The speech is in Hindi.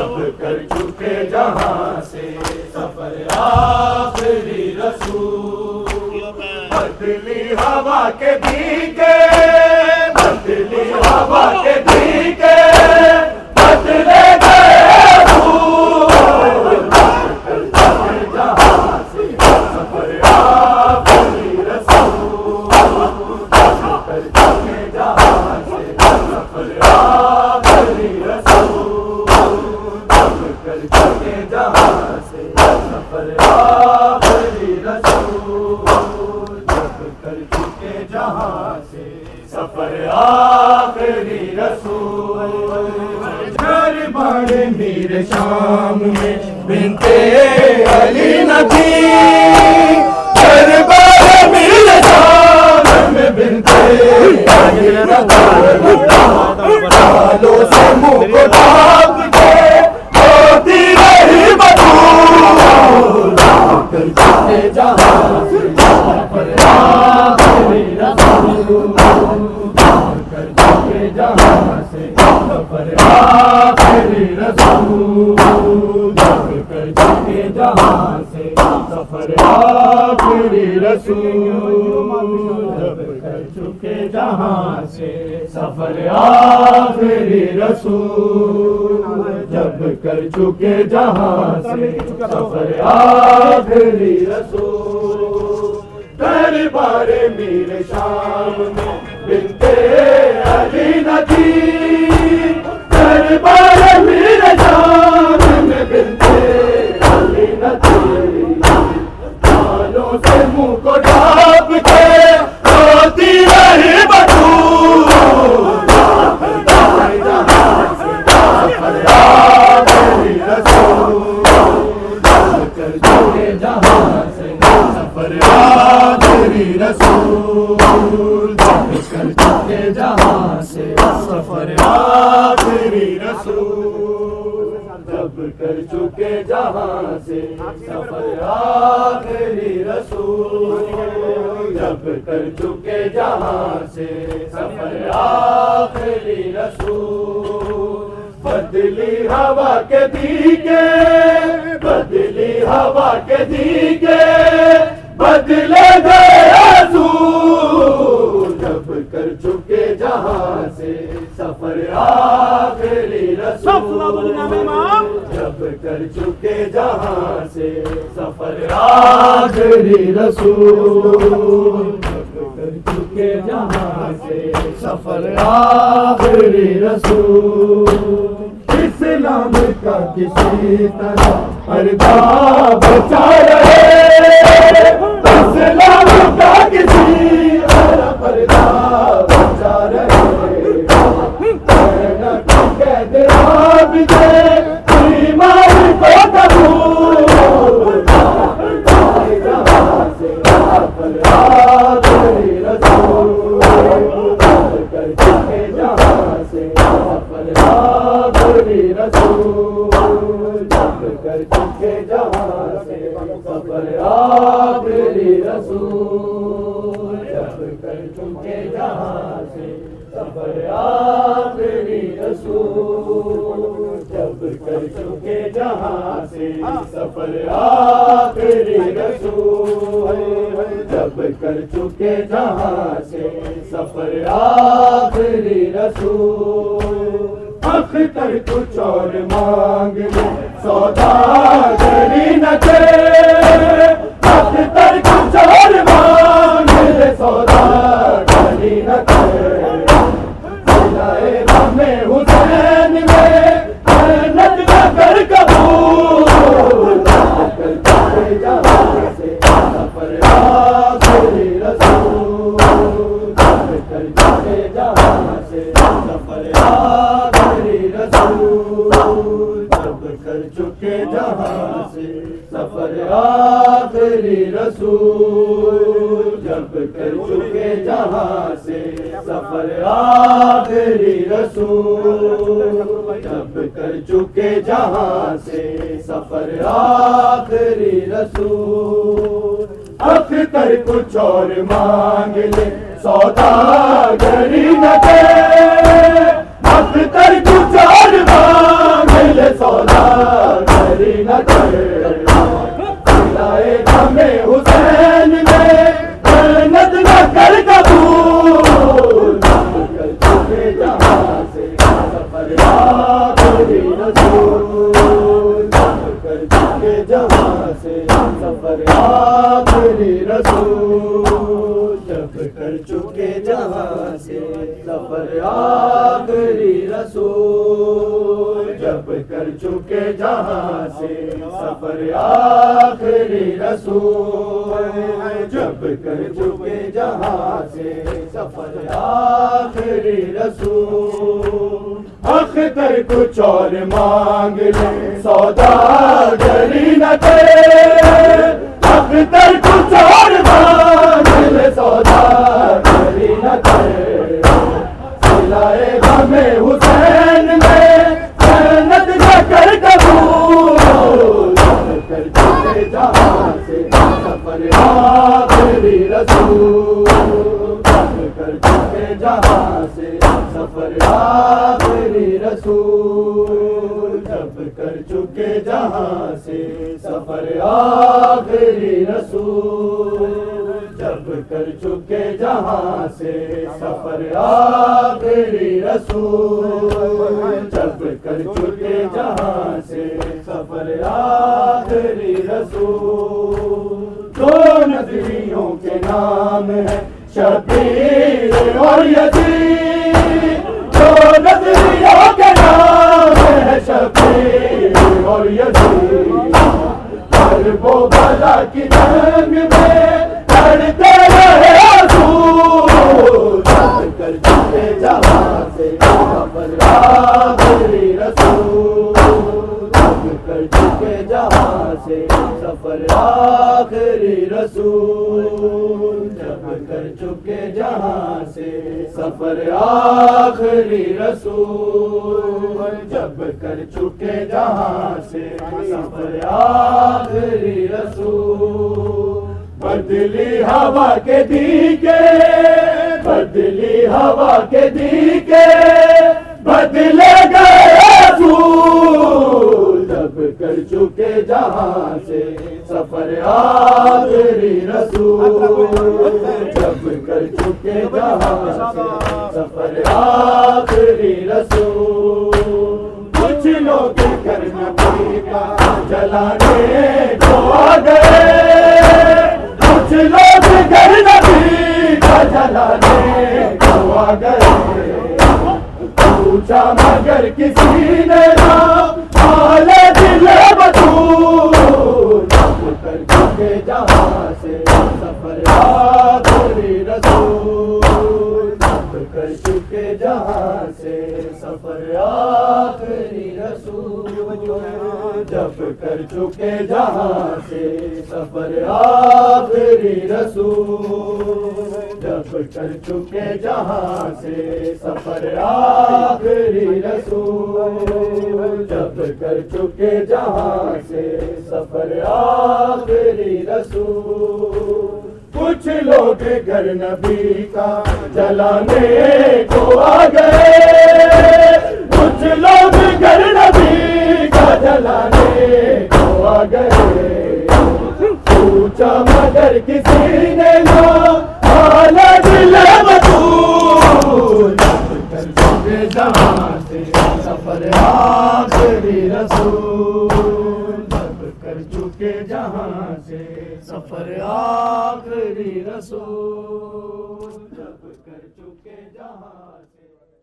जब कर चुके जहां से सफर आखिरी रसूल। बदली हवा के भीगे, बदली हवा के भीगे, बदले गए फूल। जहां से सफर आखिरी रसूल। कर चुके जहां से सफर आखिरी रसूल। कर चुके जहां से सफर आखिरी रसूल। कर चुके जहां से सफर आखिरी रसूल। घर बड़े मीर शाम में बिनते अली नबी। घर बड़े मीर शाम में बिनते अली नबी। बालों से मुंह को ढाक के होती रही बदूल। कर चुके जहां से सफर आखिरी रसूल। कर चुके जहां से सफर आखिरी रसूल। कर चुके जहां से सफर आखिरी रसूल। कर चुके जहां से सफर आखिरी रसूल। जब कर चुके जहां से सफर आखिरी रसूल। दरबारे मीर शाम में बिनते अली नदी। दरबारे मीर शाम में बिनते अली नदी। बालों से मुंह को ढाप के रोती रही बतूल। सफर आखिरी रसूल। कर चुके जहां से सफर आखिरी रसूल। कर चुके जहां से सफर आखिरी रसूल। जब कर चुके जहां से सफर आखिरी रसूल। जब कर चुके जहां से सफर आखिरी रसूल। बदली हवा के भीगे, बदली हवा के भीगे, बदले गए रसूल। जब कर चुके जहां से सफर आखिरी रसूल। जब कर चुके जहां से सफर आखिरी रसूल। जब कर चुके जहां से सफर आखिरी रसूल। इस्लाम का किसी तरह पर्दा बचा रहे। इस्लाम का किसी तरह पर्दा बचा रहे। कैद आबिदे ईमान को कबूल। जहां से सफर आखिरी रसूल। कर चुके जहां से सफर आखिरी रसूल। कर चुके जहां से सफर आखिरी रसूल। कर चुके जहां से सफर आखिरी रसूल। जब कर चुके जहां से सफर आखिरी रसूल। जब कर चुके जहां से सफर आखिरी रसूल। अख्तर कुछ और मांग ले सौदागरी न करे। अख्तर कुछ और मांग ले सौदागरी न करे। जिलाए हमें हुसैन में जन्नत का घर कबूल। कर चुके जहां से सफर आखिरी रसूल। कर चुके जहां से सफर आखिरी रसूल। जब कर चुके जहां से सफर आखिरी रसूल। जब कर चुके जहां से सफर आखिरी रसूल। जब कर चुके जहां से सफर आखिरी रसूल। अख्तर कुछ और मांग ले सौदागरी न करे। अख्तर कुछ और मांग ले सौदा करी न कर, सिलाए दमे हुसैन में जन्नत न कर कबूल। जब कर चुके जहां से सफर आखिरी रसूल, जब कर चुके जहां से सफर आखिरी रसूल, जब कर चुके जहां से सफर आखिरी रसूल, जब कर चुके जहां से सफर आखिरी रसूल, जब कर चुके जहां से सफर आखिरी रसूल। अख्तर कुछ और मांग ले सौदागरी न करे, अख्तर कुछ और मांग ले सौदागरी न करे, सिलाए दमे हुसैन में जन्नत न कर कबूल। जब कर चुके जहां से सफर आखिरी रसूल, जब कर चुके जहां से सफर आखिरी रसूल, जब कर चुके जहां से सफर आखिरी रसूल, जब कर चुके जहां से सफर आखिरी रसूल, जब कर चुके जहां से सफर आखिरी रसूल। दो नजरियों के नाम है शबीर और यजीद, दो नजरियों के नाम है शबीर और यजीद, हर वो भला की जंग में लड़ते रहे रसूल। जब कर चुके जहां से सफर आखिरी रसूल, जब कर चुके जहां से सफर आखिरी रसूल, जब कर चुके जहां से सफर आखिरी रसूल, जब कर चुके जहां से सफर आखिरी रसूल। बदली हवा के दीके, बदली हवा के दीके बदले गए फूल। जब कर चुके जहां से सफर आखिरी रसूल, जब कर चुके जहां से सफर आखिरी रसूल। कुछ लोग घर नबी का जलाने को आ गए, कुछ लोग घर नबी का जलाने को आ गए। पूछा मगर किसी ने ना हाले दिल बतूल। जब कर चुके जहां से सफर आखिरी रसूल, जब कर चुके जहां से सफर आखिरी रसूल, जब कर चुके जहां से सफर आखिरी रसूल, जब कर चुके जहां से सफर आखिरी रसूल, जब कर चुके जहां से सफर आखिरी रसूल। कुछ लोग घर नबी का जलाने को आ गए, कुछ लोग घर नबी का जलाने को आ गए। पूछा मगर किसी ने ना हाले दिल बतूल। जब कर चुके जहां से सफर आखिरी रसूल, जब कर चुके जहां से सफर आखिरी रसूल, जब कर चुके जहां से